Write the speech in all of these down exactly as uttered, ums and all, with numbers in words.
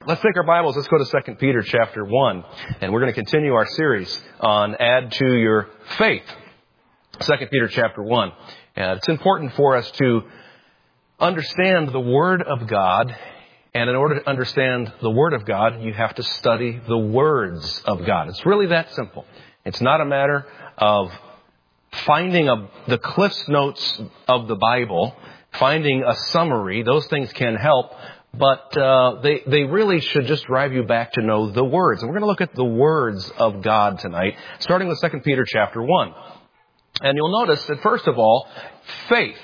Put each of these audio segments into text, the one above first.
let's take our Bibles. Let's go to Second Peter chapter one. And we're going to continue our series on Add to Your Faith. Second Peter chapter one. And it's important for us to understand the Word of God. And in order to understand the Word of God, you have to study the words of God. It's really that simple. It's not a matter of finding a, the Cliff's Notes of the Bible, finding a summary. Those things can help. But uh, they, they really should just drive you back to know the words. And we're going to look at the words of God tonight, starting with Second Peter chapter one. And you'll notice that, first of all, faith.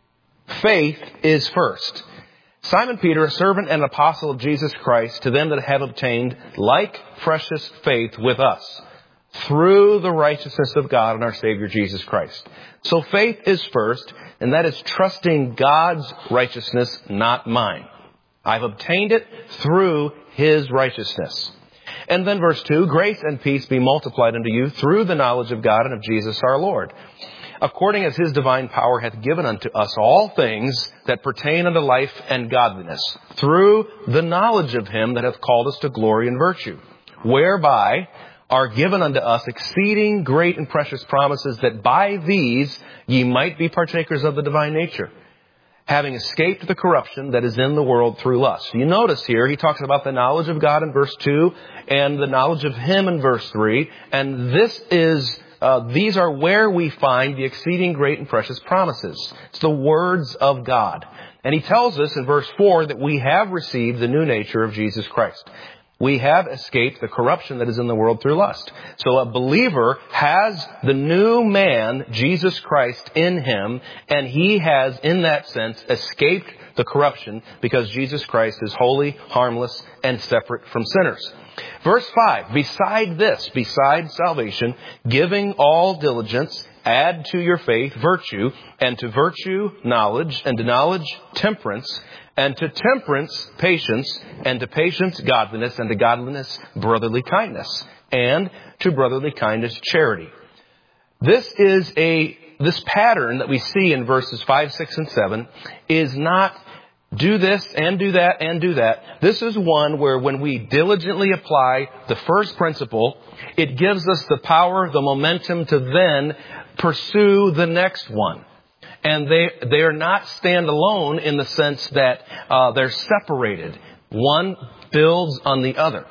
Faith is first. Simon Peter, a servant and apostle of Jesus Christ, to them that have obtained like precious faith with us, through the righteousness of God and our Savior Jesus Christ. So faith is first, and that is trusting God's righteousness, not mine. I've obtained it through His righteousness. And then verse two, grace and peace be multiplied unto you through the knowledge of God and of Jesus our Lord, according as His divine power hath given unto us all things that pertain unto life and godliness, through the knowledge of Him that hath called us to glory and virtue, whereby are given unto us exceeding great and precious promises, that by these ye might be partakers of the divine nature, having escaped the corruption that is in the world through lust. You notice here, he talks about the knowledge of God in verse two, and the knowledge of Him in verse three. And this is, uh, these are where we find the exceeding great and precious promises. It's the words of God. And he tells us in verse four that we have received the new nature of Jesus Christ. We have escaped the corruption that is in the world through lust. So a believer has the new man, Jesus Christ, in him, and he has, in that sense, escaped the corruption because Jesus Christ is holy, harmless, and separate from sinners. Verse five, beside this, beside salvation, giving all diligence, add to your faith virtue, and to virtue knowledge, and to knowledge temperance, and to temperance patience, and to patience godliness, and to godliness brotherly kindness, and to brotherly kindness charity. This is a, this pattern that we see in verses five, six, and seven is not do this and do that and do that. This is one where when we diligently apply the first principle, it gives us the power, the momentum to then pursue the next one. And they they are not standalone in the sense that uh, they're separated. One builds on the other.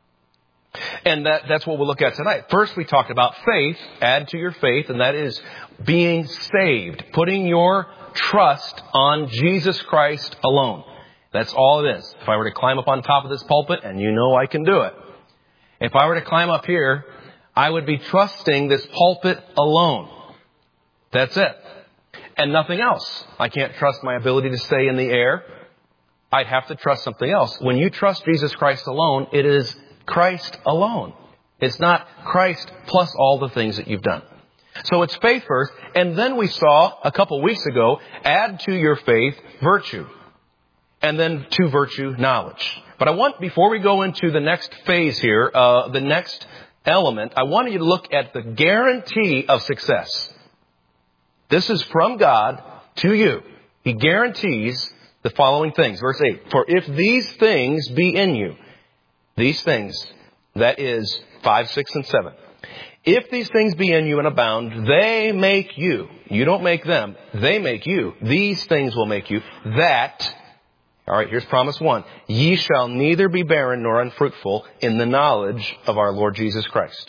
And that, that's what we'll look at tonight. First, we talked about faith, add to your faith, and that is being saved, putting your trust on Jesus Christ alone. That's all it is. If I were to climb up on top of this pulpit, and you know I can do it, if I were to climb up here, I would be trusting this pulpit alone. That's it. And nothing else. I can't trust my ability to stay in the air. I'd have to trust something else. When you trust Jesus Christ alone, it is Christ alone. It's not Christ plus all the things that you've done. So it's faith first. And then we saw a couple weeks ago, add to your faith virtue. And then to virtue knowledge. But I want, before we go into the next phase here, uh, the next element, I want you to look at the guarantee of success. This is from God to you. He guarantees the following things. Verse eight, for if these things be in you, these things, that is five, six, and seven. If these things be in you and abound, they make you. You don't make them. They make you. These things will make you. That, all right, here's promise one. Ye shall neither be barren nor unfruitful in the knowledge of our Lord Jesus Christ.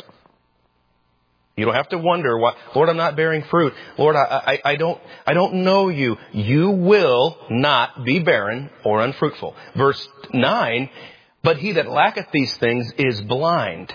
You don't have to wonder why, Lord, I'm not bearing fruit. Lord, I, I, I don't, I don't know you. You will not be barren or unfruitful. Verse nine, but he that lacketh these things is blind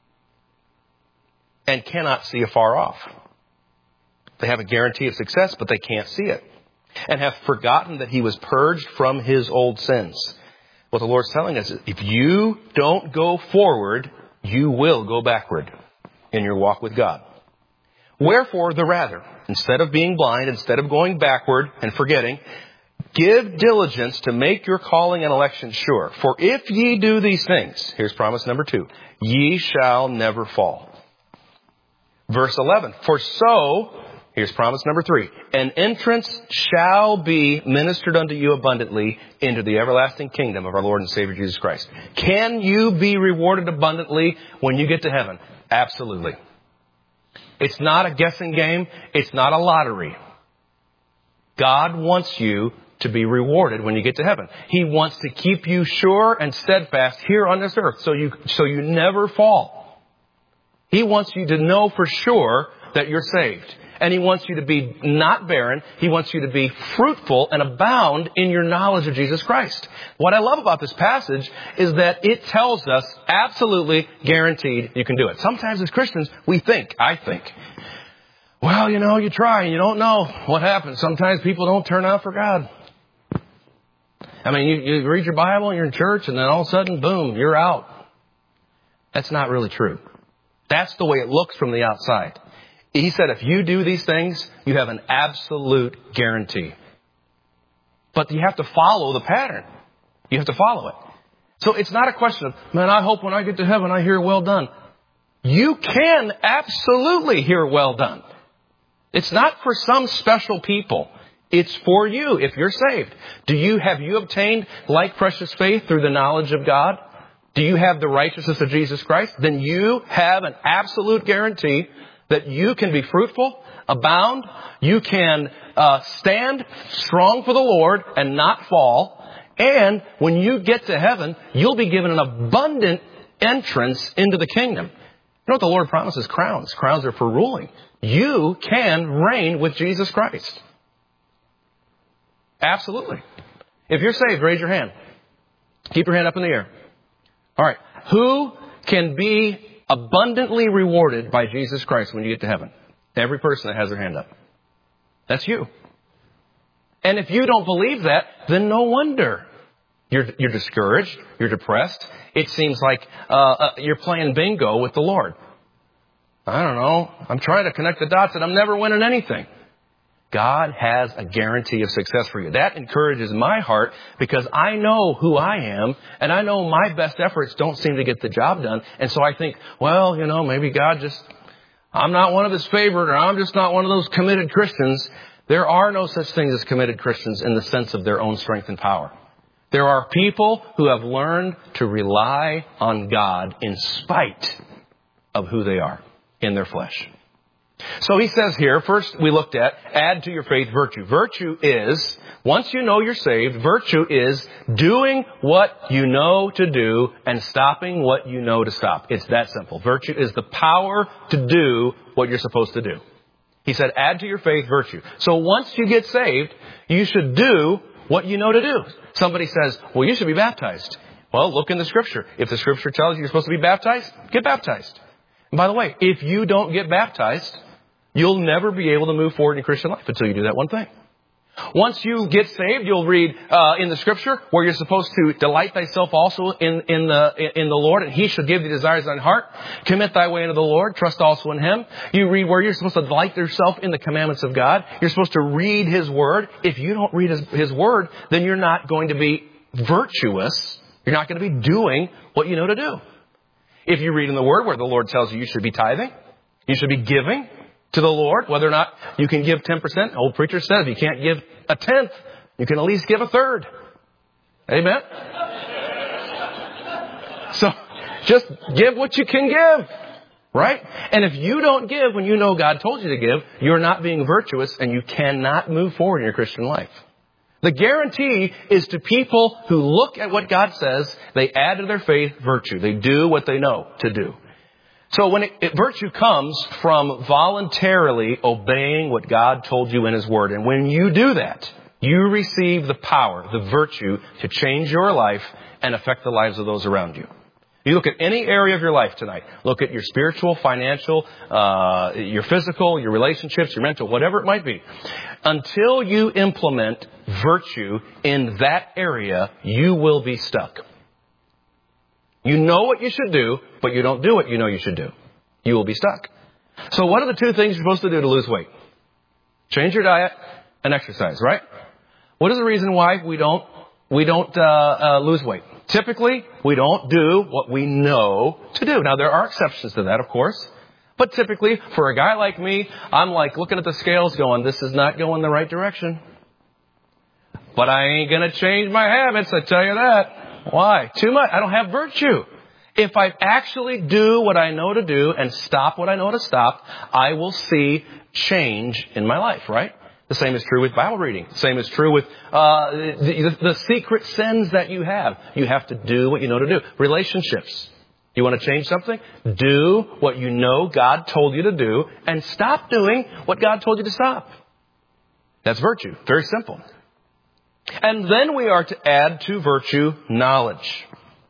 and cannot see afar off. They have a guarantee of success, but they can't see it. And have forgotten that he was purged from his old sins. What the Lord's telling us is, if you don't go forward, you will go backward in your walk with God. Wherefore, the rather, instead of being blind, instead of going backward and forgetting, give diligence to make your calling and election sure. For if ye do these things, here's promise number two, ye shall never fall. Verse eleven, for so, Here's promise number three. An entrance shall be ministered unto you abundantly into the everlasting kingdom of our Lord and Savior Jesus Christ. Can you be rewarded abundantly when you get to heaven? Absolutely. It's not a guessing game. It's not a lottery. God wants you to be rewarded when you get to heaven. He wants to keep you sure and steadfast here on this earth so you, so you never fall. He wants you to know for sure that you're saved. And He wants you to be not barren. He wants you to be fruitful and abound in your knowledge of Jesus Christ. What I love about this passage is that it tells us absolutely guaranteed you can do it. Sometimes as Christians, we think, I think, well, you know, you try and you don't know what happens. Sometimes people don't turn out for God. I mean, you, you read your Bible and you're in church and then all of a sudden, boom, you're out. That's not really true. That's the way it looks from the outside. He said, if you do these things, you have an absolute guarantee. But you have to follow the pattern. You have to follow it. So it's not a question of, man, I hope when I get to heaven, I hear well done. You can absolutely hear well done. It's not for some special people. It's for you if you're saved. Do you, have you obtained like precious faith through the knowledge of God? Do you have the righteousness of Jesus Christ? Then you have an absolute guarantee that you can be fruitful, abound, you can uh, stand strong for the Lord and not fall. And when you get to heaven, you'll be given an abundant entrance into the kingdom. You know what the Lord promises? Crowns. Crowns are for ruling. You can reign with Jesus Christ. Absolutely. If you're saved, raise your hand. Keep your hand up in the air. All right. Who can be abundantly rewarded by Jesus Christ when you get to heaven? Every person that has their hand up. That's you. And if you don't believe that, then no wonder you're, you're discouraged, you're depressed. It seems like uh, uh, you're playing bingo with the Lord. I don't know. I'm trying to connect the dots and I'm never winning anything. God has a guarantee of success for you. That encourages my heart because I know who I am and I know my best efforts don't seem to get the job done. And so I think, well, you know, maybe God just, I'm not one of His favorite or I'm just not one of those committed Christians. There are no such things as committed Christians in the sense of their own strength and power. There are people who have learned to rely on God in spite of who they are in their flesh. So he says here, first we looked at, add to your faith virtue. Virtue is, once you know you're saved, virtue is doing what you know to do and stopping what you know to stop. It's that simple. Virtue is the power to do what you're supposed to do. He said, add to your faith virtue. So once you get saved, you should do what you know to do. Somebody says, well, you should be baptized. Well, look in the Scripture. If the Scripture tells you you're supposed to be baptized, get baptized. And by the way, if you don't get baptized, you'll never be able to move forward in your Christian life until you do that one thing. Once you get saved, you'll read uh, in the Scripture where you're supposed to delight thyself also in, in the in the Lord, and He shall give thee desires of thine heart. Commit thy way unto the Lord. Trust also in Him. You read where you're supposed to delight yourself in the commandments of God. You're supposed to read His Word. If you don't read His, His Word, then you're not going to be virtuous. You're not going to be doing what you know to do. If you read in the Word where the Lord tells you you should be tithing, you should be giving to the Lord, whether or not you can give ten percent. Old preacher says you can't give a tenth, you can at least give a third. Amen? So just give what you can give, right? And if you don't give when you know God told you to give, you're not being virtuous and you cannot move forward in your Christian life. The guarantee is to people who look at what God says, they add to their faith virtue. They do what they know to do. So when it, it, virtue comes from voluntarily obeying what God told you in His Word. And when you do that, you receive the power, the virtue to change your life and affect the lives of those around you. You look at any area of your life tonight. Look at your spiritual, financial, uh, your physical, your relationships, your mental, whatever it might be. Until you implement virtue in that area, you will be stuck. You know what you should do, but you don't do what you know you should do. You will be stuck. So what are the two things you're supposed to do to lose weight? Change your diet and exercise, right? What is the reason why we don't we don't uh, uh, lose weight? Typically, we don't do what we know to do. Now, there are exceptions to that, of course. But typically, for a guy like me, I'm like looking at the scales going, this is not going the right direction. But I ain't going to change my habits, I tell you that. Why? Too much. I don't have virtue. If I actually do what I know to do and stop what I know to stop, I will see change in my life, right? The same is true with Bible reading. The same is true with uh, the, the secret sins that you have. You have to do what you know to do. Relationships. You want to change something? Do what you know God told you to do and stop doing what God told you to stop. That's virtue. Very simple. And then we are to add to virtue knowledge.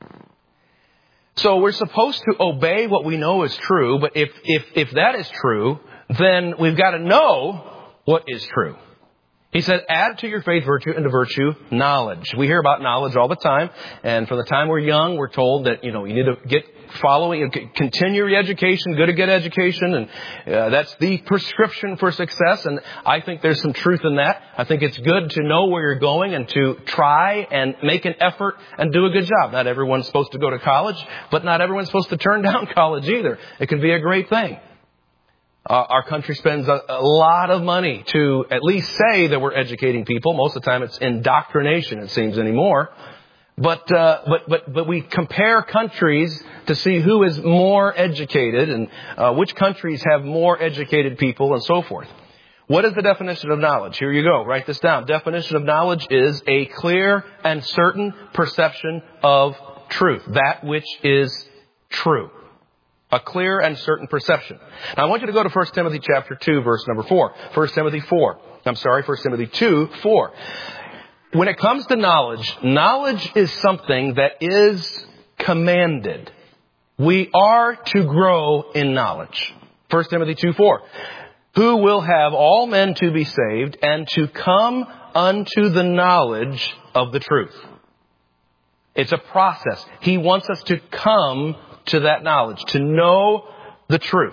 So we're supposed to obey what we know is true, but if, if, if that is true, then we've got to know what is true. He said, add to your faith virtue, and to virtue knowledge. We hear about knowledge all the time, and from the time we're young, we're told that, you know, you need to get following, continue your education, go to get education, and uh, that's the prescription for success, and I think there's some truth in that. I think it's good to know where you're going and to try and make an effort and do a good job. Not everyone's supposed to go to college, but not everyone's supposed to turn down college either. It can be a great thing. Uh, our country spends a, a lot of money to at least say that we're educating people. Most of the time it's indoctrination, it seems, anymore. But, uh, but, but, but we compare countries to see who is more educated and uh, which countries have more educated people and so forth. What is the definition of knowledge? Here you go. Write this down. Definition of knowledge is a clear and certain perception of truth. That which is true. A clear and certain perception. Now I want you to go to First Timothy chapter two, verse number four. First Timothy four. I'm sorry, First Timothy two, four. When it comes to knowledge, knowledge is something that is commanded. We are to grow in knowledge. First Timothy two, four. Who will have all men to be saved and to come unto the knowledge of the truth. It's a process. He wants us to come to that knowledge, to know the truth.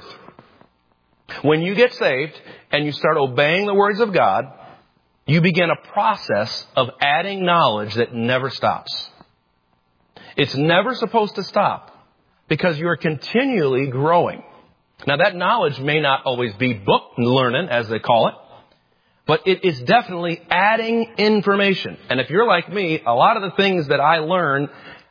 When you get saved and you start obeying the words of God, you begin a process of adding knowledge that never stops. It's never supposed to stop because you are continually growing. Now that knowledge may not always be book learning, as they call it, but it is definitely adding information. And if you're like me, a lot of the things that I learned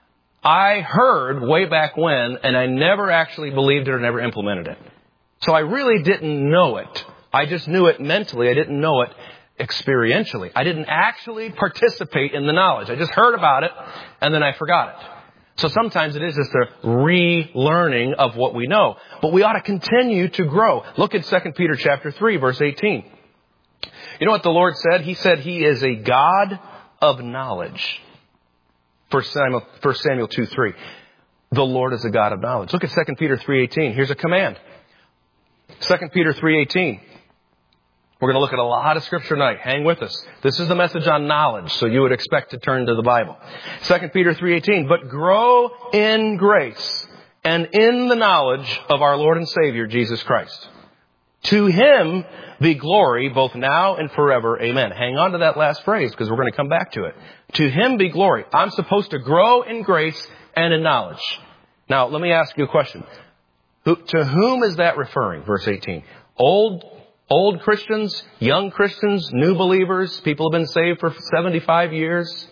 I heard way back when, and I never actually believed it or never implemented it. So I really didn't know it. I just knew it mentally. I didn't know it experientially. I didn't actually participate in the knowledge. I just heard about it, and then I forgot it. So sometimes it is just a relearning of what we know. But we ought to continue to grow. Look at Second Peter chapter three, verse eighteen. You know what the Lord said? He said He is a God of knowledge. First Samuel, First Samuel two, three. The Lord is a God of knowledge. Look at Second Peter three, eighteen. Here's a command. Second Peter three, eighteen. We're going to look at a lot of scripture tonight. Hang with us. This is the message on knowledge, so you would expect to turn to the Bible. Second Peter three, eighteen. But grow in grace and in the knowledge of our Lord and Savior, Jesus Christ. To Him be glory both now and forever. Amen. Hang on to that last phrase because we're going to come back to it. To Him be glory. I'm supposed to grow in grace and in knowledge. Now, let me ask you a question. Who, to whom is that referring? Verse eighteen. Old, old Christians, young Christians, new believers, people have been saved for seventy-five years.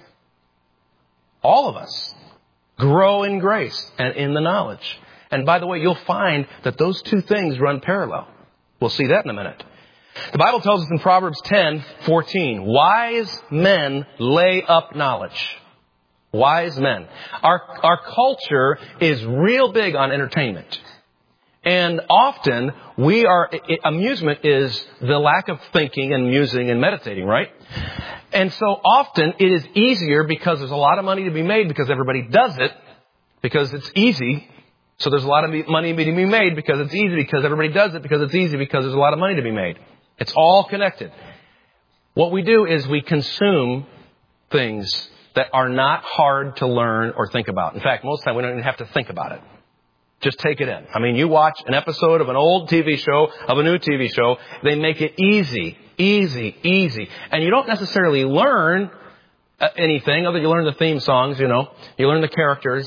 All of us grow in grace and in the knowledge. And by the way, you'll find that those two things run parallel. We'll see that in a minute. The Bible tells us in Proverbs ten, fourteen, wise men lay up knowledge. Wise men. Our, our culture is real big on entertainment. And often we are, it, amusement is the lack of thinking and musing and meditating, right? And so often it is easier because there's a lot of money to be made because everybody does it because it's easy. So there's a lot of money to be made because it's easy, because everybody does it because it's easy, because there's a lot of money to be made. It's all connected. What we do is we consume things that are not hard to learn or think about. In fact, most of the time we don't even have to think about it. Just take it in. I mean, you watch an episode of an old T V show, of a new T V show, they make it easy, easy, easy. And you don't necessarily learn anything other than you learn the theme songs, you know. You learn the characters.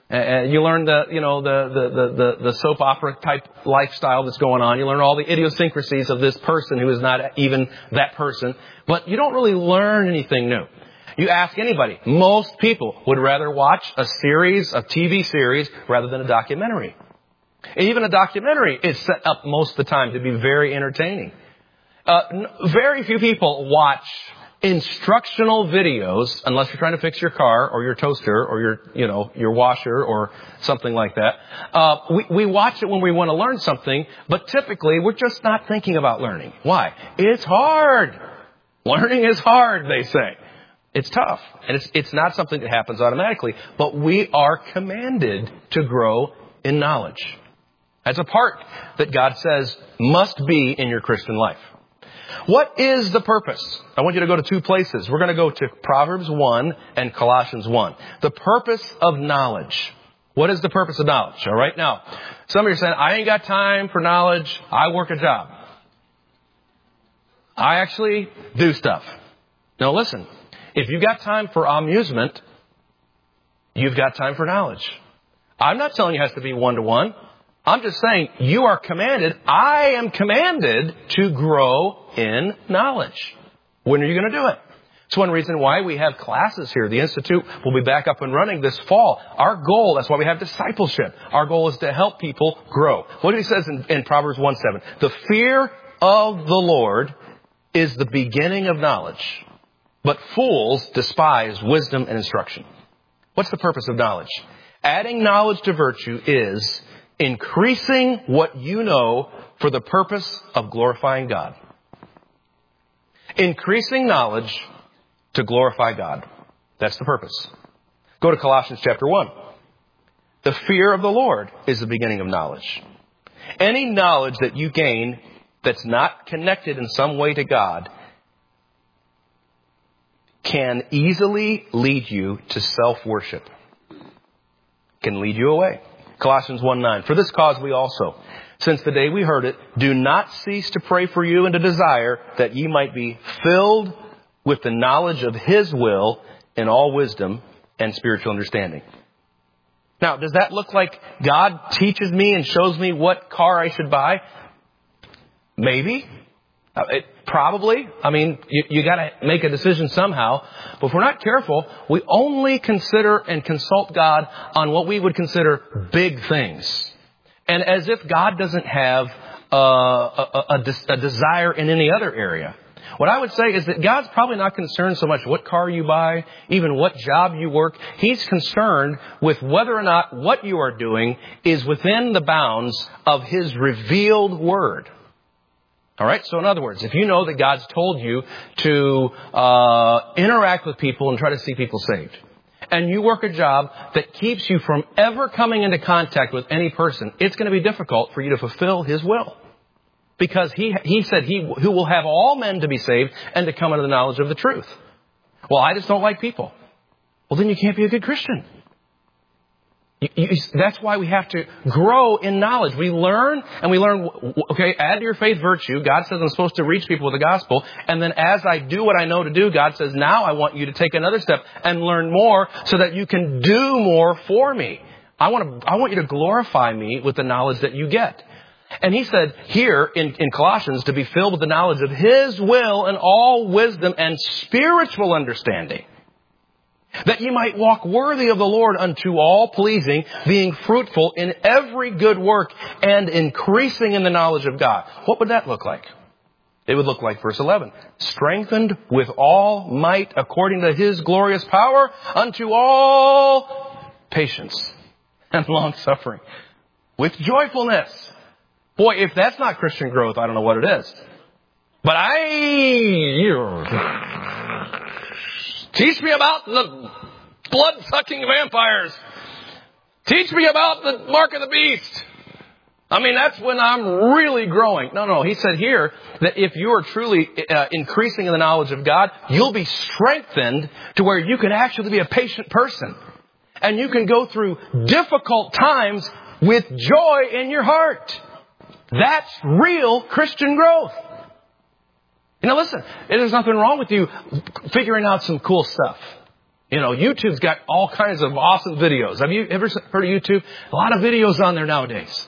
And you learn the, you know, the, the, the, the soap opera type lifestyle that's going on. You learn all the idiosyncrasies of this person who is not even that person. But you don't really learn anything new. You ask anybody, most people would rather watch a series, a T V series, rather than a documentary. And even a documentary is set up most of the time to be very entertaining. Uh, very few people watch instructional videos, unless you're trying to fix your car or your toaster or your, you know, your washer or something like that. Uh, we, we watch it when we want to learn something, but typically we're just not thinking about learning. Why? It's hard. Learning is hard, they say. It's tough. And it's, it's not something that happens automatically, but we are commanded to grow in knowledge. That's a part that God says must be in your Christian life. What is the purpose? I want you to go to two places. We're going to go to Proverbs one and Colossians one. The purpose of knowledge. What is the purpose of knowledge? All right. Now, some of you are saying, I ain't got time for knowledge. I work a job. I actually do stuff. Now listen, if you've got time for amusement, you've got time for knowledge. I'm not telling you it has to be one-to-one. I'm just saying you are commanded, I am commanded to grow in knowledge. When are you going to do it? It's one reason why we have classes here. The Institute will be back up and running this fall. Our goal, that's why we have discipleship. Our goal is to help people grow. What he says in, in Proverbs one seven, the fear of the Lord is the beginning of knowledge, but fools despise wisdom and instruction. What's the purpose of knowledge? Adding knowledge to virtue is increasing what you know for the purpose of glorifying God. Increasing knowledge to glorify God. That's the purpose. Go to Colossians chapter one. The fear of the Lord is the beginning of knowledge. Any knowledge that you gain that's not connected in some way to God can easily lead you to self-worship. Can lead you away. Colossians one nine. For this cause we also, since the day we heard it, do not cease to pray for you and to desire that ye might be filled with the knowledge of His will in all wisdom and spiritual understanding. Now, does that look like God teaches me and shows me what car I should buy? Maybe. Uh, it, probably. I mean, you, you got to make a decision somehow. But if we're not careful, we only consider and consult God on what we would consider big things. And as if God doesn't have uh, a, a, a desire in any other area. What I would say is that God's probably not concerned so much what car you buy, even what job you work. He's concerned with whether or not what you are doing is within the bounds of His revealed word. All right. So in other words, if you know that God's told you to uh interact with people and try to see people saved, and you work a job that keeps you from ever coming into contact with any person, it's going to be difficult for you to fulfill His will. Because he he said he who will have all men to be saved and to come into the knowledge of the truth. Well, I just don't like people. Well, then you can't be a good Christian. You, you, that's why we have to grow in knowledge. We learn and we learn, okay, add to your faith virtue. God says I'm supposed to reach people with the gospel. And then as I do what I know to do, God says, now I want you to take another step and learn more so that you can do more for me. I want to, I want you to glorify me with the knowledge that you get. And he said here in, in Colossians to be filled with the knowledge of His will and all wisdom and spiritual understanding, that ye might walk worthy of the Lord unto all pleasing, being fruitful in every good work and increasing in the knowledge of God. What would that look like? It would look like verse eleven. Strengthened with all might according to His glorious power unto all patience and long suffering with joyfulness. Boy, if that's not Christian growth, I don't know what it is. But I... Teach me about the blood-sucking vampires. Teach me about the mark of the beast. I mean, that's when I'm really growing. No, no, he said here that if you are truly uh, increasing in the knowledge of God, you'll be strengthened to where you can actually be a patient person. And you can go through difficult times with joy in your heart. That's real Christian growth. You know, listen, there's nothing wrong with you figuring out some cool stuff. You know, YouTube's got all kinds of awesome videos. Have you ever heard of YouTube? A lot of videos on there nowadays.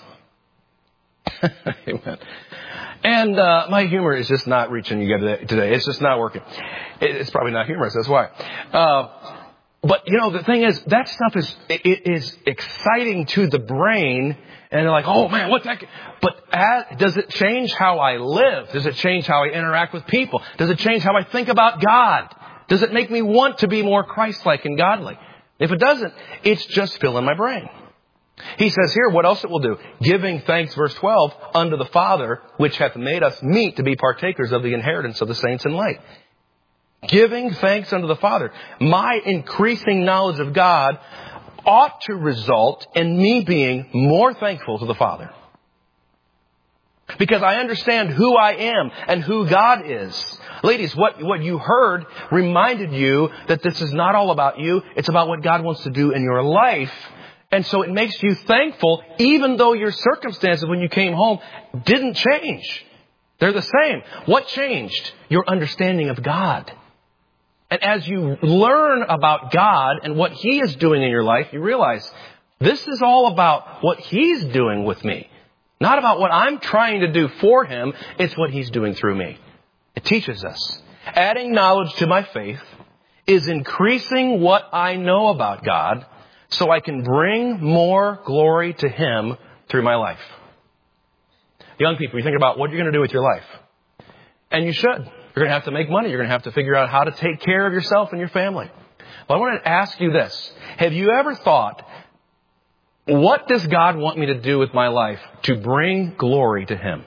Amen. And uh, my humor is just not reaching you today. It's just not working. It's probably not humorous. That's why. Uh, but, you know, the thing is, that stuff is it is exciting to the brain. And they're like, oh, man, what's that? But as, does it change how I live? Does it change how I interact with people? Does it change how I think about God? Does it make me want to be more Christ-like and godly? If it doesn't, it's just filling my brain. He says here, what else it will do? Giving thanks, verse twelve, unto the Father, which hath made us meet to be partakers of the inheritance of the saints in light. Giving thanks unto the Father. My increasing knowledge of God ought to result in me being more thankful to the Father. Because I understand who I am and who God is. Ladies, what, what you heard reminded you that this is not all about you. It's about what God wants to do in your life. And so it makes you thankful, even though your circumstances when you came home didn't change. They're the same. What changed? Your understanding of God. And as you learn about God and what He is doing in your life, you realize this is all about what He's doing with me. Not about what I'm trying to do for Him. It's what He's doing through me. It teaches us. Adding knowledge to my faith is increasing what I know about God so I can bring more glory to Him through my life. Young people, you think about what you're going to do with your life. And you should. You're going to have to make money. You're going to have to figure out how to take care of yourself and your family. But I want to ask you this. Have you ever thought, what does God want me to do with my life to bring glory to Him?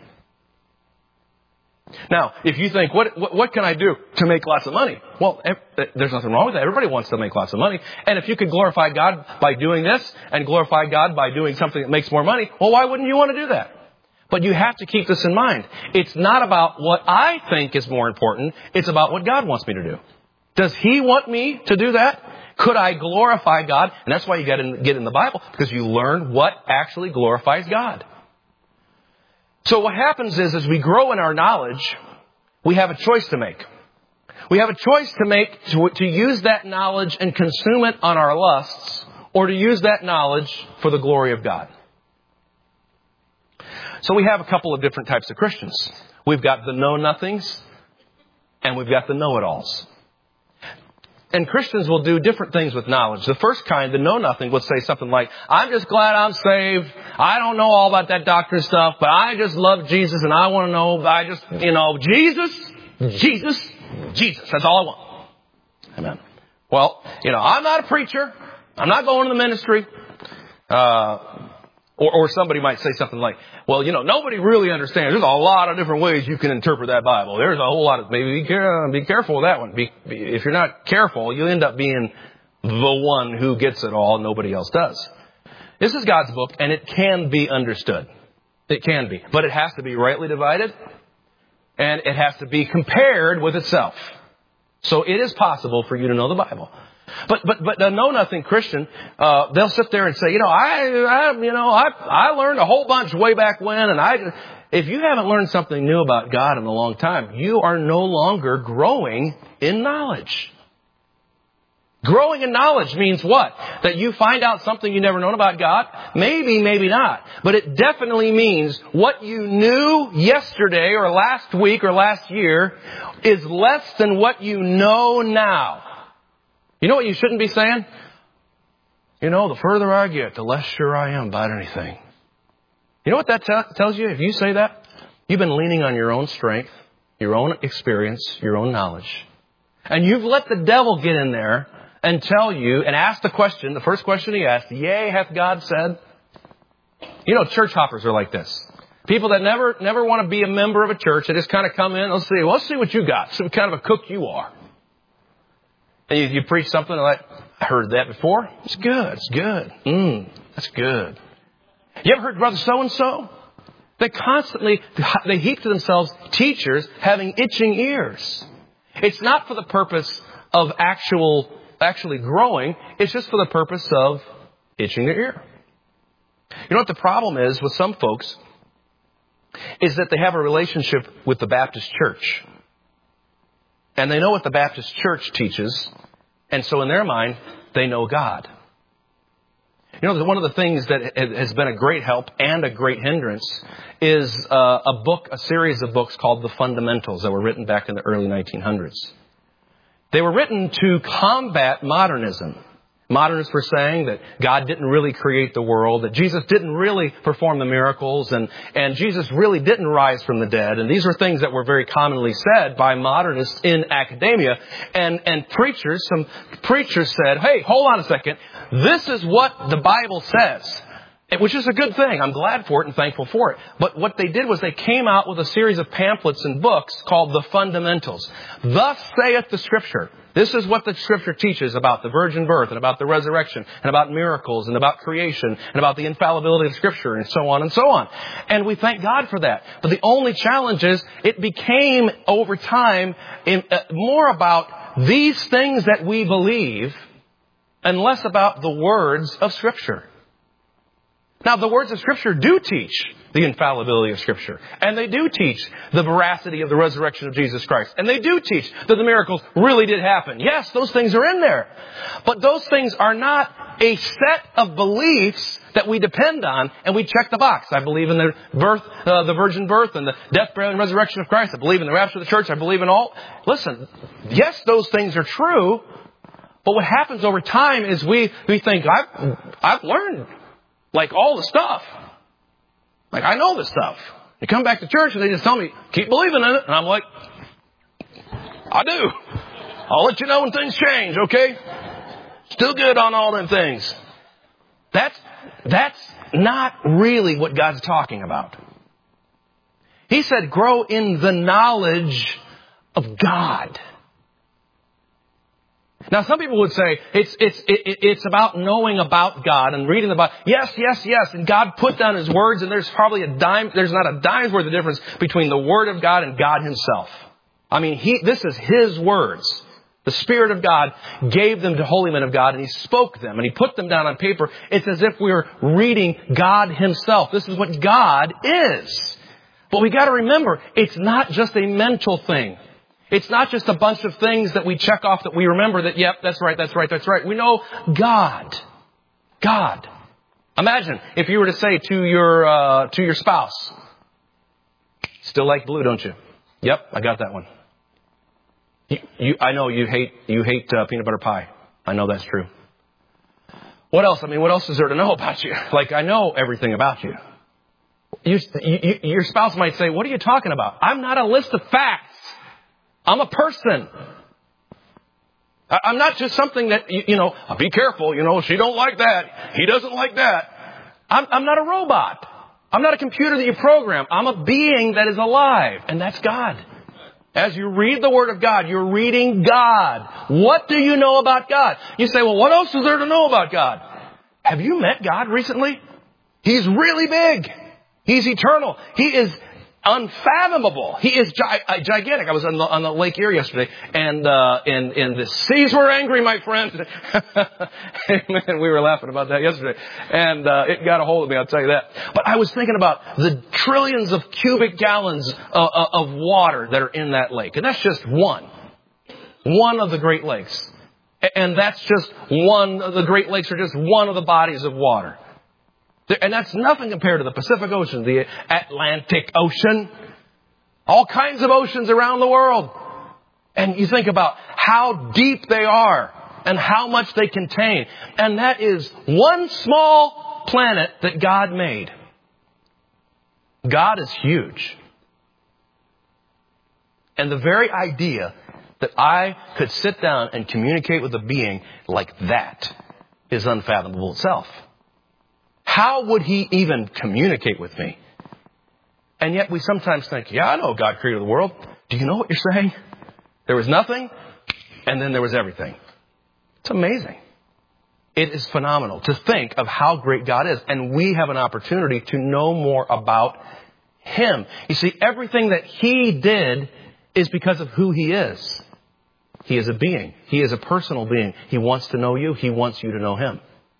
Now, if you think, what, what what can I do to make lots of money? Well, there's nothing wrong with that. Everybody wants to make lots of money. And if you could glorify God by doing this and glorify God by doing something that makes more money, well, why wouldn't you want to do that? But you have to keep this in mind. It's not about what I think is more important. It's about what God wants me to do. Does He want me to do that? Could I glorify God? And that's why you got to get in the Bible, because you learn what actually glorifies God. So what happens is, as we grow in our knowledge, we have a choice to make. We have a choice to make to, to use that knowledge and consume it on our lusts, or to use that knowledge for the glory of God. So we have a couple of different types of Christians. We've got the know-nothings, and we've got the know-it-alls. And Christians will do different things with knowledge. The first kind, the know-nothing, will say something like, I'm just glad I'm saved. I don't know all about that doctrine stuff, but I just love Jesus, and I want to know, I just, you know, Jesus, Jesus, Jesus. That's all I want. Amen. Well, you know, I'm not a preacher. I'm not going to the ministry. Uh, or, or somebody might say something like, well, you know, nobody really understands. There's a lot of different ways you can interpret that Bible. There's a whole lot of, maybe be, care, be careful with that one. Be, be, if you're not careful, you end up being the one who gets it all. Nobody else does. This is God's book, and it can be understood. It can be. But it has to be rightly divided, and it has to be compared with itself. So it is possible for you to know the Bible. But but but the know-nothing Christian, uh, they'll sit there and say, you know, I, I you know, I I learned a whole bunch way back when, and I, if you haven't learned something new about God in a long time, you are no longer growing in knowledge. Growing in knowledge means what? That you find out something you never known about God? Maybe, maybe not. But it definitely means what you knew yesterday or last week or last year is less than what you know now. You know what you shouldn't be saying? You know, the further I get, the less sure I am about anything. You know what that t- tells you? If you say that, you've been leaning on your own strength, your own experience, your own knowledge. And you've let the devil get in there and tell you and ask the question, the first question he asked, yea, hath God said? You know, church hoppers are like this. People that never never want to be a member of a church, they just kind of come in, let's see, well, let's see what you got, see what kind of a cook you are. And you, you preach something like, I heard that before. It's good. It's good. Mmm, that's good. You ever heard Brother So-and-so? They constantly, they heap to themselves teachers having itching ears. It's not for the purpose of actual, actually growing. It's just for the purpose of itching their ear. You know what the problem is with some folks? Is that they have a relationship with the Baptist church. And they know what the Baptist church teaches. And so in their mind, they know God. You know, one of the things that has been a great help and a great hindrance is uh, a book, a series of books called The Fundamentals that were written back in the early nineteen hundreds. They were written to combat modernism. Modernists were saying that God didn't really create the world, that Jesus didn't really perform the miracles, and, and Jesus really didn't rise from the dead. And these are things that were very commonly said by modernists in academia. And, and preachers, some preachers said, hey, hold on a second. This is what the Bible says. Which is a good thing. I'm glad for it and thankful for it. But what they did was they came out with a series of pamphlets and books called The Fundamentals. Thus saith the Scripture. This is what the Scripture teaches about the virgin birth and about the resurrection and about miracles and about creation and about the infallibility of Scripture and so on and so on. And we thank God for that. But the only challenge is it became over time in, uh, more about these things that we believe and less about the words of Scripture. Now, the words of Scripture do teach the infallibility of Scripture. And they do teach the veracity of the resurrection of Jesus Christ. And they do teach that the miracles really did happen. Yes, those things are in there. But those things are not a set of beliefs that we depend on and we check the box. I believe in the birth, uh, the virgin birth and the death, burial, and resurrection of Christ. I believe in the rapture of the church. I believe in all. Listen, yes, those things are true. But what happens over time is we, we think, I've, I've learned like all the stuff. Like, I know this stuff. You come back to church and they just tell me, keep believing in it. And I'm like, I do. I'll let you know when things change, okay? Still good on all them things. That's, that's not really what God's talking about. He said, grow in the knowledge of God. Now, some people would say it's it's it, it's about knowing about God and reading about yes, yes, yes, and God put down His words, and there's probably a dime. There's not a dime's worth of difference between the Word of God and God Himself. I mean, He this is His words. The Spirit of God gave them to holy men of God, and He spoke them, and He put them down on paper. It's as if we were reading God Himself. This is what God is. But we got to remember, it's not just a mental thing. It's not just a bunch of things that we check off that we remember that, yep, that's right, that's right, that's right. We know God. God. Imagine if you were to say to your, uh, to your spouse, still like blue, don't you? Yep, I got that one. You, you, I know you hate, you hate uh, peanut butter pie. I know that's true. What else? I mean, what else is there to know about you? Like, I know everything about you. You, you. Your spouse might say, what are you talking about? I'm not a list of facts. I'm a person. I'm not just something that, you know, be careful, you know, she don't like that. He doesn't like that. I'm, I'm not a robot. I'm not a computer that you program. I'm a being that is alive, and that's God. As you read the Word of God, you're reading God. What do you know about God? You say, well, what else is there to know about God? Have you met God recently? He's really big. He's eternal. He is unfathomable. He is gi- gigantic. I was on the, on the Lake Erie yesterday, and uh, and and the seas were angry, my friend. Amen. We were laughing about that yesterday, and uh, it got a hold of me. I'll tell you that. But I was thinking about the trillions of cubic gallons uh, of water that are in that lake, and that's just one, one of the Great Lakes, and that's just one. The Great Lakes are just one of the bodies of water. And that's nothing compared to the Pacific Ocean, the Atlantic Ocean, all kinds of oceans around the world. And you think about how deep they are and how much they contain. And that is one small planet that God made. God is huge. And the very idea that I could sit down and communicate with a being like that is unfathomable itself. How would He even communicate with me? And yet we sometimes think, yeah, I know God created the world. Do you know what you're saying? There was nothing, and then there was everything. It's amazing. It is phenomenal to think of how great God is. And we have an opportunity to know more about Him. You see, everything that He did is because of who He is. He is a being. He is a personal being. He wants to know you. He wants you to know Him.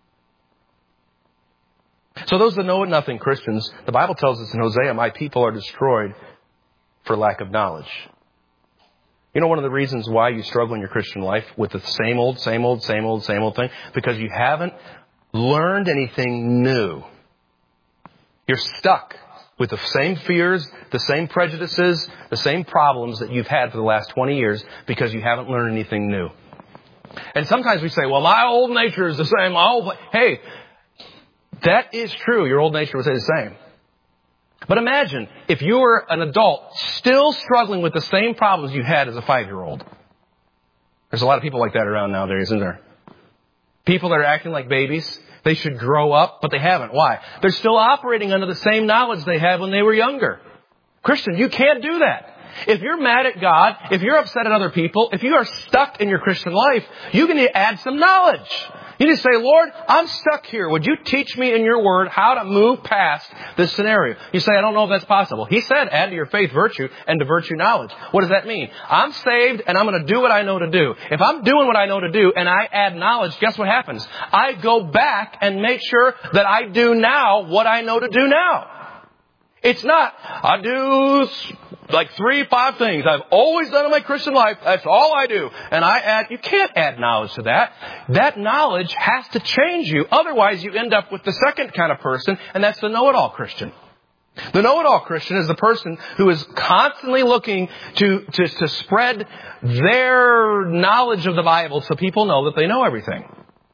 So those that know nothing, Christians, the Bible tells us in Hosea, my people are destroyed for lack of knowledge. You know one of the reasons why you struggle in your Christian life with the same old, same old, same old, same old thing? Because you haven't learned anything new. You're stuck with the same fears, the same prejudices, the same problems that you've had for the last twenty years because you haven't learned anything new. And sometimes we say, well, my old nature is the same. My old... Hey, that is true. Your old nature would say the same. But imagine if you were an adult still struggling with the same problems you had as a five-year-old. There's a lot of people like that around nowadays, isn't there? People that are acting like babies. They should grow up, but they haven't. Why? They're still operating under the same knowledge they had when they were younger. Christian, you can't do that. If you're mad at God, if you're upset at other people, if you are stuck in your Christian life, you need to add some knowledge. You need to say, Lord, I'm stuck here. Would you teach me in your word how to move past this scenario? You say, I don't know if that's possible. He said, add to your faith virtue and to virtue knowledge. What does that mean? I'm saved and I'm going to do what I know to do. If I'm doing what I know to do and I add knowledge, guess what happens? I go back and make sure that I do now what I know to do now. It's not, I do like three, five things I've always done in my Christian life. That's all I do. And I add, you can't add knowledge to that. That knowledge has to change you. Otherwise, you end up with the second kind of person, and that's the know-it-all Christian. The know-it-all Christian is the person who is constantly looking to, to, to spread their knowledge of the Bible so people know that they know everything.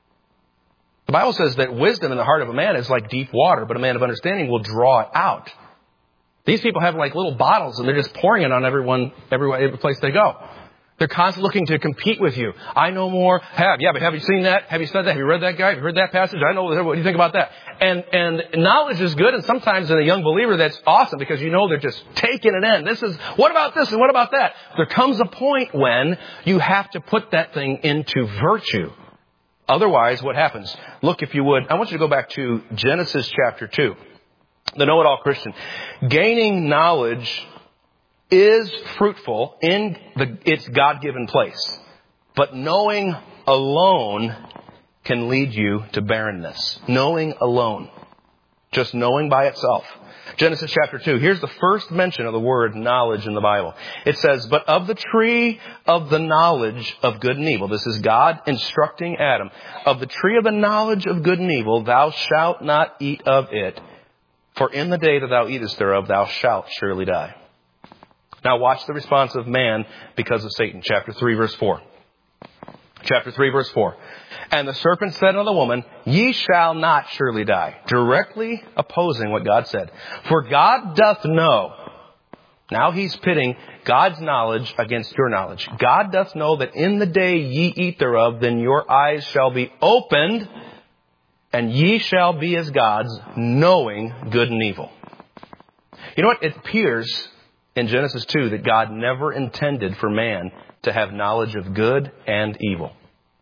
The Bible says that wisdom in the heart of a man is like deep water, but a man of understanding will draw it out. These people have like little bottles and they're just pouring it on everyone, every, every place they go. They're constantly looking to compete with you. I know more. Have, yeah, but have you seen that? Have you said that? Have you read that guy? Have you heard that passage? I know. What do you think about that? And, and knowledge is good. And sometimes in a young believer, that's awesome because you know they're just taking it in. This is, what about this and what about that? There comes a point when you have to put that thing into virtue. Otherwise, what happens? Look, if you would, I want you to go back to Genesis chapter two. The know-it-all Christian. Gaining knowledge is fruitful in the, its God-given place. But knowing alone can lead you to barrenness. Knowing alone. Just knowing by itself. Genesis chapter two. Here's the first mention of the word knowledge in the Bible. It says, but of the tree of the knowledge of good and evil. This is God instructing Adam. Of the tree of the knowledge of good and evil, thou shalt not eat of it. For in the day that thou eatest thereof, thou shalt surely die. Now watch the response of man because of Satan. Chapter three, verse four. Chapter three, verse four. And the serpent said unto the woman, ye shall not surely die. Directly opposing what God said. For God doth know. Now he's pitting God's knowledge against your knowledge. God doth know that in the day ye eat thereof, then your eyes shall be opened, and ye shall be as gods, knowing good and evil. You know what? It appears in Genesis two that God never intended for man to have knowledge of good and evil.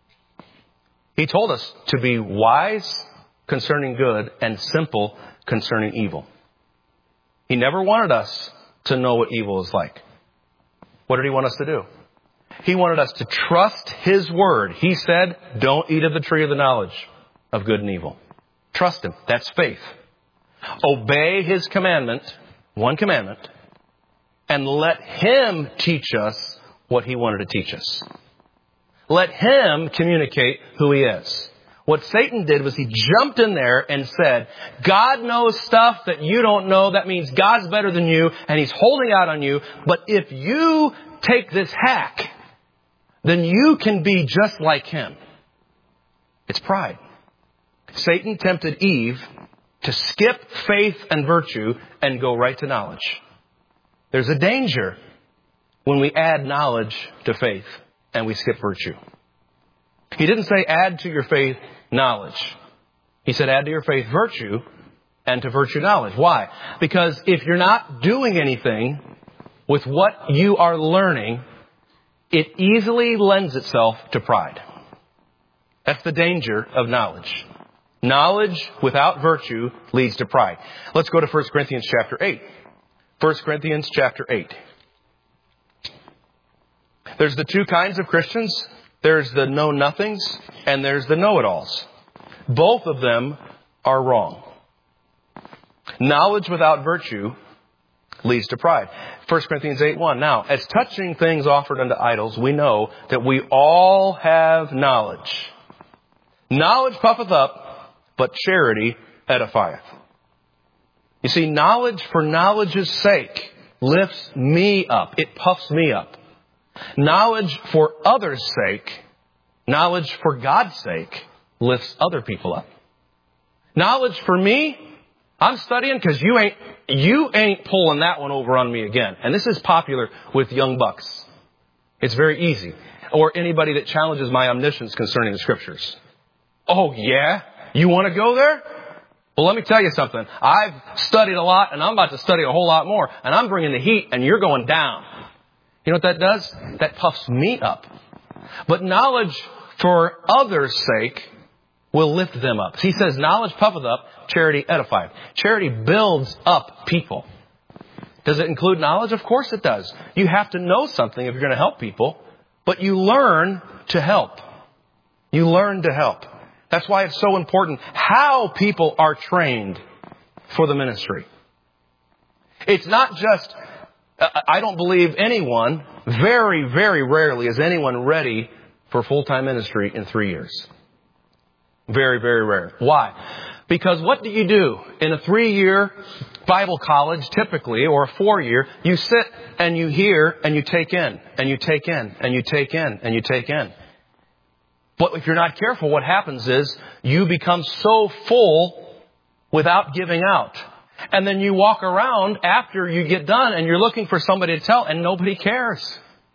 He told us to be wise concerning good and simple concerning evil. He never wanted us to know what evil is like. What did he want us to do? He wanted us to trust his word. He said, don't eat of the tree of the knowledge of good and evil. Trust him. That's faith. Obey his commandment, one commandment, and let him teach us what he wanted to teach us. Let him communicate who he is. What Satan did was he jumped in there and said, God knows stuff that you don't know. That means God's better than you, and he's holding out on you. But if you take this hack, then you can be just like him. It's pride. Satan tempted Eve to skip faith and virtue and go right to knowledge. There's a danger when we add knowledge to faith and we skip virtue. He didn't say add to your faith knowledge. He said add to your faith virtue and to virtue knowledge. Why? Because if you're not doing anything with what you are learning, it easily lends itself to pride. That's the danger of knowledge. Knowledge without virtue leads to pride. Let's go to First Corinthians chapter eight. First Corinthians chapter eight. There's the two kinds of Christians. There's the know-nothings and there's the know-it-alls. Both of them are wrong. Knowledge without virtue leads to pride. First Corinthians eight one. Now, as touching things offered unto idols, we know that we all have knowledge. Knowledge puffeth up, but charity edifieth. You see, knowledge for knowledge's sake lifts me up. It puffs me up. Knowledge for others' sake, knowledge for God's sake, lifts other people up. Knowledge for me, I'm studying because you ain't, you ain't pulling that one over on me again. And this is popular with young bucks. It's very easy. Or anybody that challenges my omniscience concerning the Scriptures. Oh, yeah? You want to go there? Well, let me tell you something. I've studied a lot, and I'm about to study a whole lot more. And I'm bringing the heat, and you're going down. You know what that does? That puffs me up. But knowledge for others' sake will lift them up. He says, knowledge puffeth up, charity edifieth. Charity builds up people. Does it include knowledge? Of course it does. You have to know something if you're going to help people. But you learn to help. You learn to help. That's why it's so important how people are trained for the ministry. It's not just, I don't believe anyone, very, very rarely is anyone ready for full-time ministry in three years. Very, very rare. Why? Because what do you do in a three-year Bible college, typically, or a four-year? You sit and you hear and you take in, and you take in, and you take in, and you take in. But if you're not careful, what happens is you become so full without giving out. And then you walk around after you get done and you're looking for somebody to tell, and nobody cares.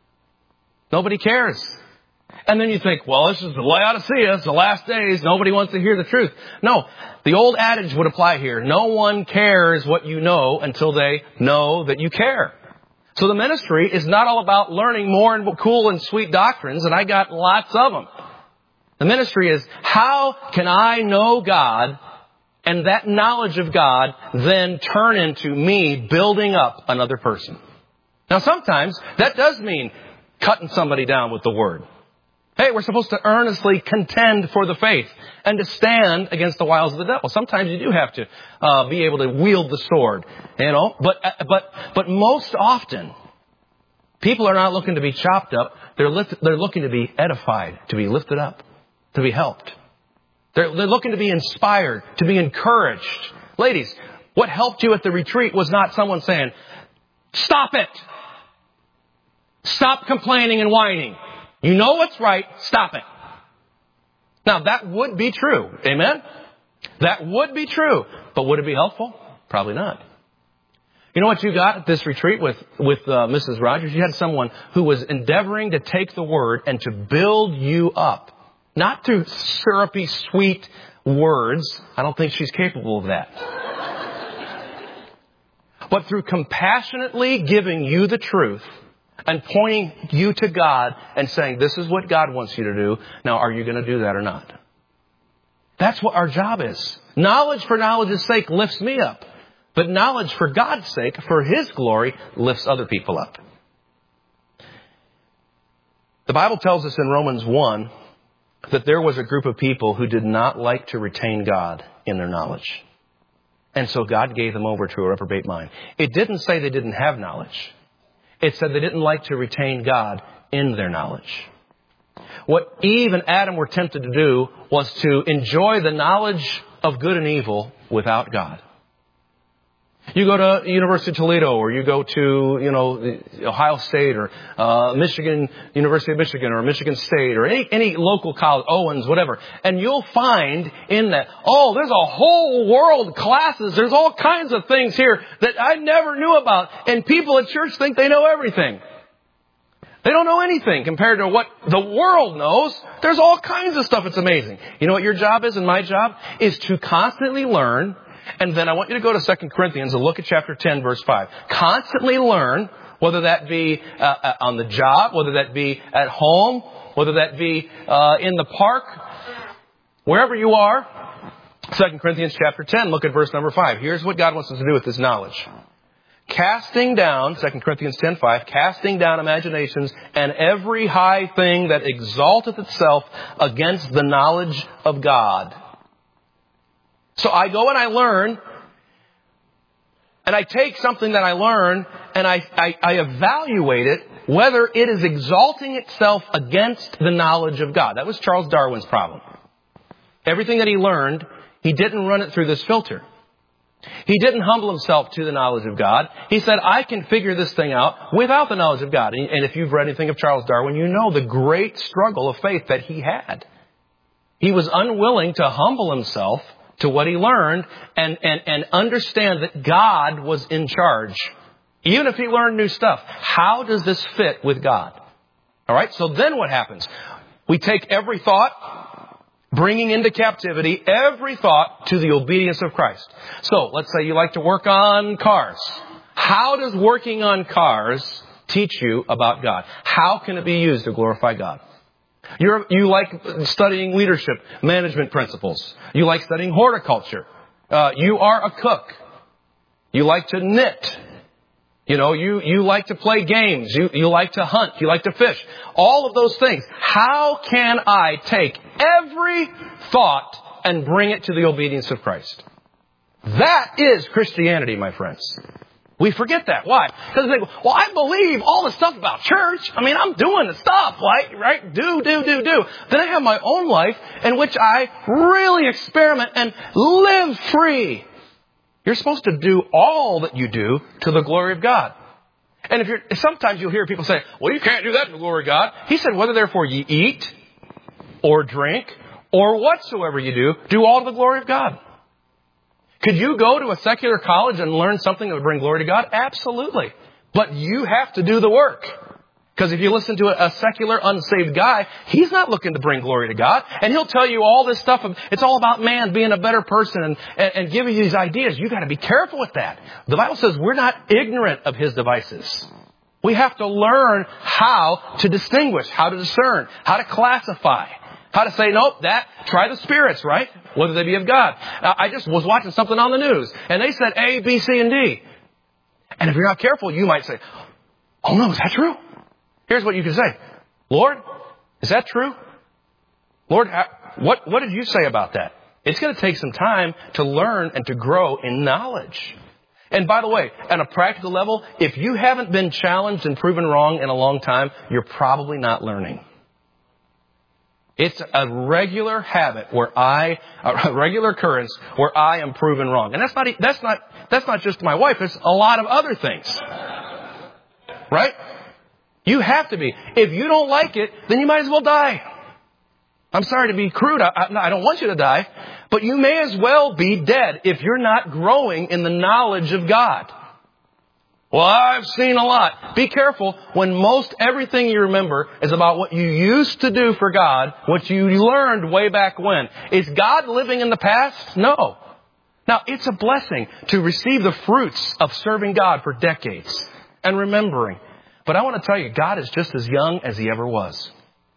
Nobody cares. And then you think, well, this is the Laodicea, it's the last days, nobody wants to hear the truth. No, the old adage would apply here. No one cares what you know until they know that you care. So the ministry is not all about learning more and cool and sweet doctrines, and I got lots of them. The ministry is, how can I know God, and that knowledge of God then turn into me building up another person? Now sometimes that does mean cutting somebody down with the word. Hey, we're supposed to earnestly contend for the faith and to stand against the wiles of the devil. Sometimes you do have to uh, be able to wield the sword, you know. But but but most often, people are not looking to be chopped up. They're lift, they're looking to be edified, to be lifted up, to be helped. They're, they're looking to be inspired, to be encouraged. Ladies, what helped you at the retreat was not someone saying, "Stop it! Stop complaining and whining. You know what's right. Stop it." Now, that would be true. Amen? That would be true. But would it be helpful? Probably not. You know what you got at this retreat with, with uh, Missus Rogers? You had someone who was endeavoring to take the word and to build you up. Not through syrupy, sweet words. I don't think she's capable of that. But through compassionately giving you the truth and pointing you to God and saying, this is what God wants you to do. Now, are you going to do that or not? That's what our job is. Knowledge for knowledge's sake lifts me up. But knowledge for God's sake, for His glory, lifts other people up. The Bible tells us in Romans one that there was a group of people who did not like to retain God in their knowledge. And so God gave them over to a reprobate mind. It didn't say they didn't have knowledge. It said they didn't like to retain God in their knowledge. What Eve and Adam were tempted to do was to enjoy the knowledge of good and evil without God. You go to University of Toledo, or you go to, you know, Ohio State, or uh, Michigan, University of Michigan, or Michigan State, or any, any local college, Owens, whatever. And you'll find in that, oh, there's a whole world of classes. There's all kinds of things here that I never knew about. And people at church think they know everything. They don't know anything compared to what the world knows. There's all kinds of stuff. It's amazing. You know what your job is and my job is to constantly learn. And then I want you to go to Second Corinthians and look at chapter ten, verse five. Constantly learn, whether that be uh, on the job, whether that be at home, whether that be uh, in the park, wherever you are. Second Corinthians chapter ten, look at verse number five. Here's what God wants us to do with this knowledge. Casting down, Second Corinthians ten five, casting down imaginations and every high thing that exalteth itself against the knowledge of God. So I go and I learn, And I take something that I learn and I, I, I evaluate it whether it is exalting itself against the knowledge of God. That was Charles Darwin's problem. Everything that he learned, he didn't run it through this filter. He didn't humble himself to the knowledge of God. He said, I can figure this thing out without the knowledge of God. And if you've read anything of Charles Darwin, you know the great struggle of faith that he had. He was unwilling to humble himself to what he learned and, and, and understand that God was in charge. Even if he learned new stuff, how does this fit with God? All right, so then what happens? We take every thought, bringing into captivity every thought to the obedience of Christ. So let's say you like to work on cars. How does working on cars teach you about God? How can it be used to glorify God? You're, you like studying leadership, management principles. You like studying horticulture. Uh, you are a cook. You like to knit. You know, you, you like to play games. You, you like to hunt. You like to fish. All of those things. How can I take every thought and bring it to the obedience of Christ? That is Christianity, my friends. We forget that. Why? Because they go, well, I believe all the stuff about church. I mean, I'm doing the stuff, like, right? Do, do, do, do. Then I have my own life in which I really experiment and live free. You're supposed to do all that you do to the glory of God. And if you're, sometimes you'll hear people say, well, you can't do that to the glory of God. He said, whether therefore ye eat or drink or whatsoever you do, do all to the glory of God. Could you go to a secular college and learn something that would bring glory to God? Absolutely. But you have to do the work. Because if you listen to a secular, unsaved guy, he's not looking to bring glory to God. And he'll tell you all this stuff. Of, it's all about man being a better person and, and, and giving you these ideas. You've got to be careful with that. The Bible says we're not ignorant of his devices. We have to learn how to distinguish, how to discern, how to classify. How to say, nope, that, try the spirits, right? Whether they be of God. Now, I just was watching something on the news, and they said A, B, C, and D. And if you're not careful, you might say, oh no, is that true? Here's what you can say. Lord, is that true? Lord, what, what did you say about that? It's going to take some time to learn and to grow in knowledge. And by the way, on a practical level, if you haven't been challenged and proven wrong in a long time, you're probably not learning. It's a regular habit where I, a regular occurrence where I am proven wrong. And that's not, that's not, that's not just my wife. It's a lot of other things. Right? You have to be. If you don't like it, then you might as well die. I'm sorry to be crude. I, I don't want you to die. But you may as well be dead if you're not growing in the knowledge of God. Well, I've seen a lot. Be careful when most everything you remember is about what you used to do for God, what you learned way back when. Is God living in the past? No. Now, it's a blessing to receive the fruits of serving God for decades and remembering. But I want to tell you, God is just as young as he ever was.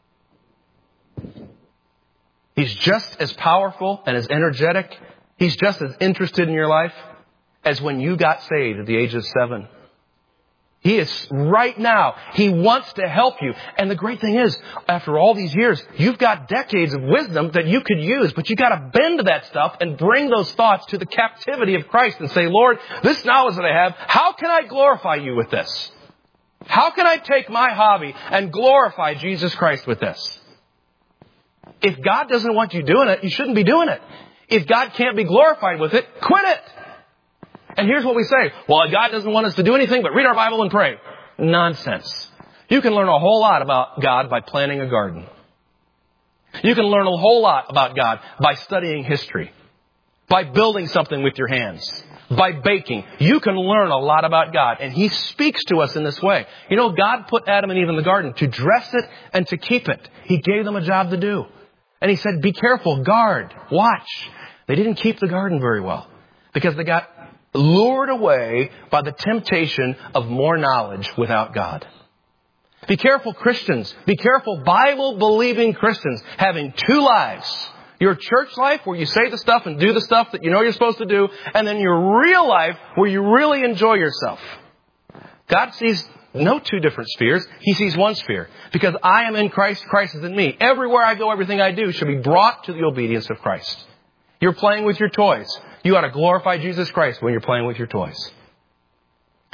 He's just as powerful and as energetic. He's just as interested in your life as when you got saved at the age of seven. He is right now. He wants to help you. And the great thing is, after all these years, you've got decades of wisdom that you could use, but you got to bend to that stuff and bring those thoughts to the captivity of Christ and say, Lord, this knowledge that I have, how can I glorify you with this? How can I take my hobby and glorify Jesus Christ with this? If God doesn't want you doing it, you shouldn't be doing it. If God can't be glorified with it, quit it. And here's what we say. Well, God doesn't want us to do anything but read our Bible and pray. Nonsense. You can learn a whole lot about God by planting a garden. You can learn a whole lot about God by studying history, by building something with your hands, by baking. You can learn a lot about God. And he speaks to us in this way. You know, God put Adam and Eve in the garden to dress it and to keep it. He gave them a job to do. And he said, be careful, guard, watch. They didn't keep the garden very well because they got lured away by the temptation of more knowledge without God. Be careful, Christians. Be careful, Bible-believing Christians having two lives. Your church life where you say the stuff and do the stuff that you know you're supposed to do. And then your real life where you really enjoy yourself. God sees no two different spheres. He sees one sphere. Because I am in Christ, Christ is in me. Everywhere I go, everything I do should be brought to the obedience of Christ. You're playing with your toys. You ought to glorify Jesus Christ when you're playing with your toys.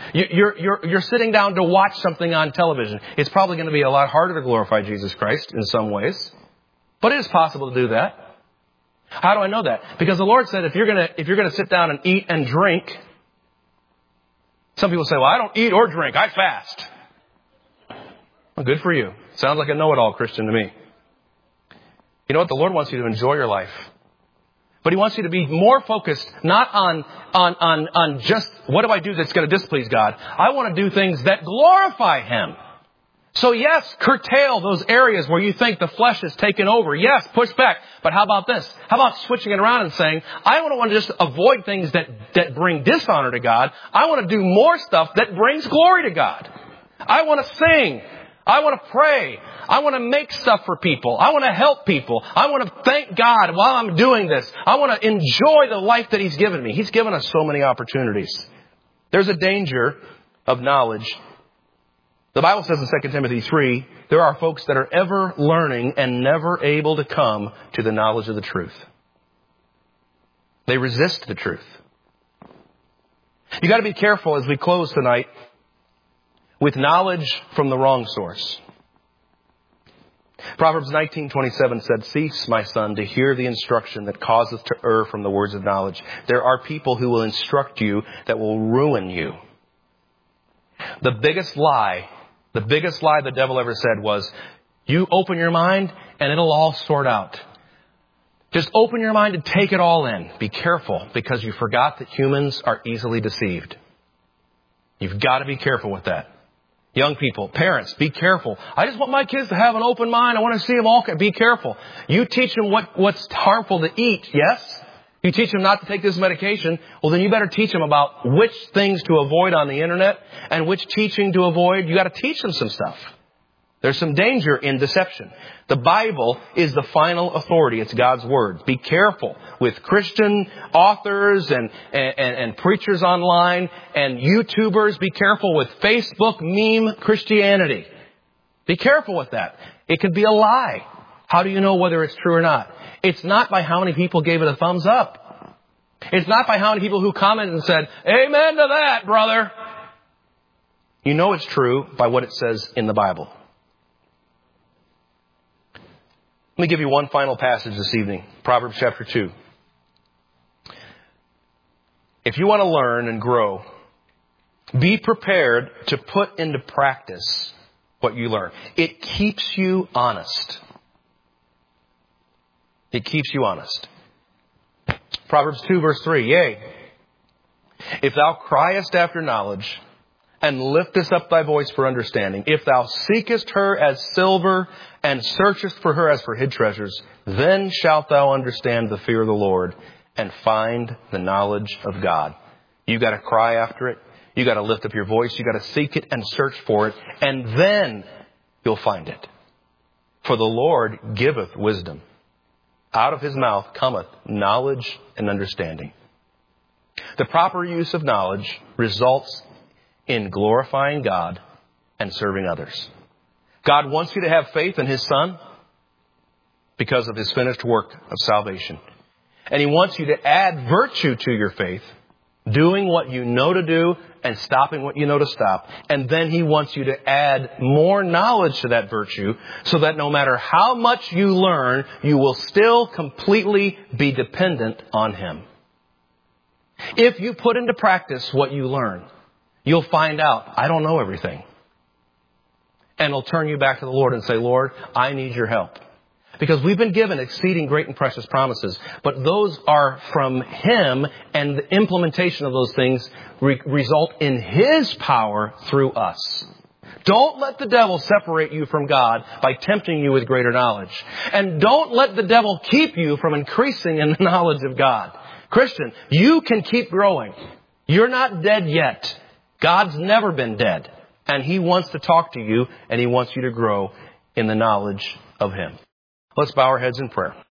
You- You're, you're, you're sitting down to watch something on television. It's probably going to be a lot harder to glorify Jesus Christ in some ways. But it is possible to do that. How do I know that? Because the Lord said if you're going to, if you're going to sit down and eat and drink, some people say, well, I don't eat or drink. I fast. Well, good for you. Sounds like a know-it-all Christian to me. You know what? The Lord wants you to enjoy your life. But He wants you to be more focused, not on, on, on, on just what do I do that's going to displease God. I want to do things that glorify Him. So yes, curtail those areas where you think the flesh is taken over. Yes, push back. But how about this? How about switching it around and saying, I want to want to just avoid things that, that bring dishonor to God. I want to do more stuff that brings glory to God. I want to sing. I want to pray. I want to make stuff for people. I want to help people. I want to thank God while I'm doing this. I want to enjoy the life that He's given me. He's given us so many opportunities. There's a danger of knowledge. The Bible says in Second Timothy three, there are folks that are ever learning and never able to come to the knowledge of the truth. They resist the truth. You got to be careful as we close tonight with knowledge from the wrong source. Proverbs nineteen twenty-seven said, cease, my son, to hear the instruction that causeth to err from the words of knowledge. There are people who will instruct you that will ruin you. The biggest lie, the biggest lie the devil ever said was, you open your mind and it'll all sort out. Just open your mind and take it all in. Be careful, because you forgot that humans are easily deceived. You've got to be careful with that. Young people, parents, be careful. I just want my kids to have an open mind. I want to see them all. Be careful. You teach them what, what's harmful to eat, yes? You teach them not to take this medication. Well, then you better teach them about which things to avoid on the internet and which teaching to avoid. You got to teach them some stuff. There's some danger in deception. The Bible is the final authority. It's God's Word. Be careful with Christian authors and, and, and preachers online and YouTubers. Be careful with Facebook meme Christianity. Be careful with that. It could be a lie. How do you know whether it's true or not? It's not by how many people gave it a thumbs up. It's not by how many people who commented and said, amen to that, brother. You know it's true by what it says in the Bible. Let me give you one final passage this evening. Proverbs chapter two. If you want to learn and grow, be prepared to put into practice what you learn. It keeps you honest. It keeps you honest. Proverbs two verse three. Yea, if thou criest after knowledge, and liftest up thy voice for understanding, if thou seekest her as silver, and searchest for her as for hid treasures, then shalt thou understand the fear of the Lord, and find the knowledge of God. You got to cry after it. You got to lift up your voice. You got to seek it and search for it, and then you'll find it. For the Lord giveth wisdom. Out of His mouth cometh knowledge and understanding. The proper use of knowledge results in glorifying God and serving others. God wants you to have faith in His Son because of His finished work of salvation. And He wants you to add virtue to your faith, doing what you know to do and stopping what you know to stop. And then He wants you to add more knowledge to that virtue so that no matter how much you learn, you will still completely be dependent on Him. If you put into practice what you learn, you'll find out, I don't know everything. And it'll turn you back to the Lord and say, Lord, I need your help. Because we've been given exceeding great and precious promises. But those are from Him, and the implementation of those things re- result in His power through us. Don't let the devil separate you from God by tempting you with greater knowledge. And don't let the devil keep you from increasing in the knowledge of God. Christian, you can keep growing. You're not dead yet. God's never been dead, and He wants to talk to you, and He wants you to grow in the knowledge of Him. Let's bow our heads in prayer.